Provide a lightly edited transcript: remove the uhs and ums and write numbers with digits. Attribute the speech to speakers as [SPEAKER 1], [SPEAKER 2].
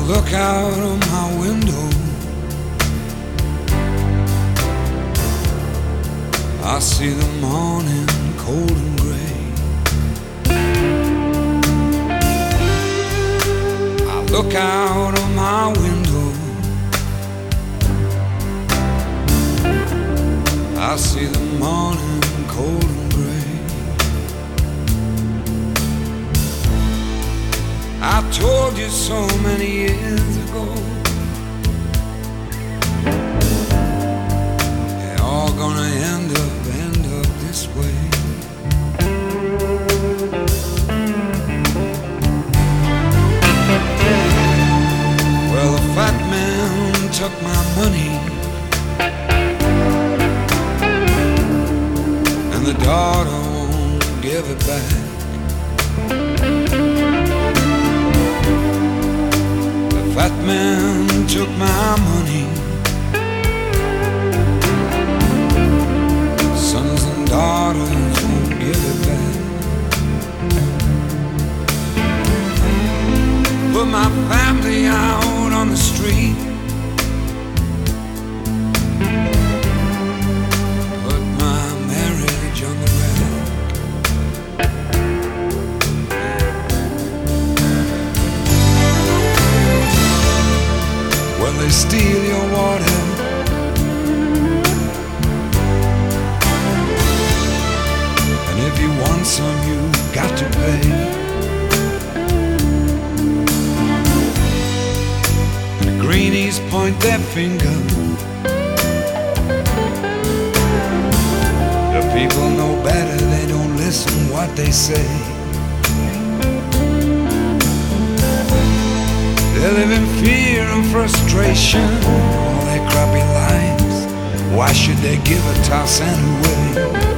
[SPEAKER 1] look out of my window, I see the morning cold and gray. I look out of my window, I see the morning cold and gray. I told you so many years ago, they're all gonna end up this way. Well, the fat man took my money, and the daughter won't give it back. The fat man took my money, sons and daughters won't give it back. Put my family out on the street, put my marriage on the rack. Well, they steal your water, and if you want some, you got to pay. The greenies point their finger, the people know better, they don't listen what they say. They live in fear and frustration, all their crappy lives. Why should they give a toss anyway?